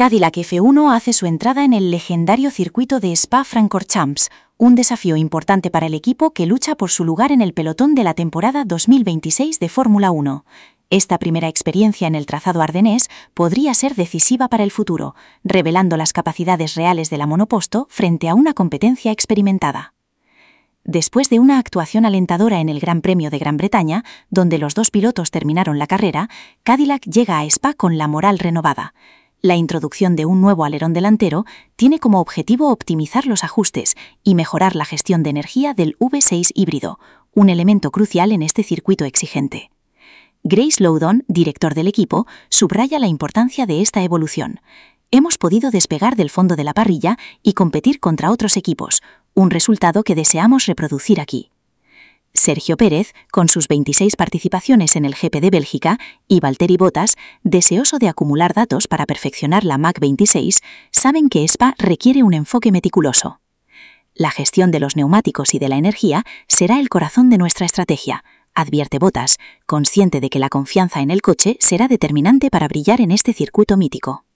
Cadillac F1 hace su entrada en el legendario circuito de Spa-Francorchamps, un desafío importante para el equipo que lucha por su lugar en el pelotón de la temporada 2026 de Fórmula 1. Esta primera experiencia en el trazado ardenés podría ser decisiva para el futuro, revelando las capacidades reales de la monoposto frente a una competencia experimentada. Después de una actuación alentadora en el Gran Premio de Gran Bretaña, donde los dos pilotos terminaron la carrera, Cadillac llega a Spa con la moral renovada. La introducción de un nuevo alerón delantero tiene como objetivo optimizar los ajustes y mejorar la gestión de energía del V6 híbrido, un elemento crucial en este circuito exigente. Grace Loudon, director del equipo, subraya la importancia de esta evolución. Hemos podido despegar del fondo de la parrilla y competir contra otros equipos, un resultado que deseamos reproducir aquí. Sergio Pérez, con sus 26 participaciones en el GP de Bélgica, y Valtteri Bottas, deseoso de acumular datos para perfeccionar la Mach 26, saben que Spa requiere un enfoque meticuloso. La gestión de los neumáticos y de la energía será el corazón de nuestra estrategia, advierte Bottas, consciente de que la confianza en el coche será determinante para brillar en este circuito mítico.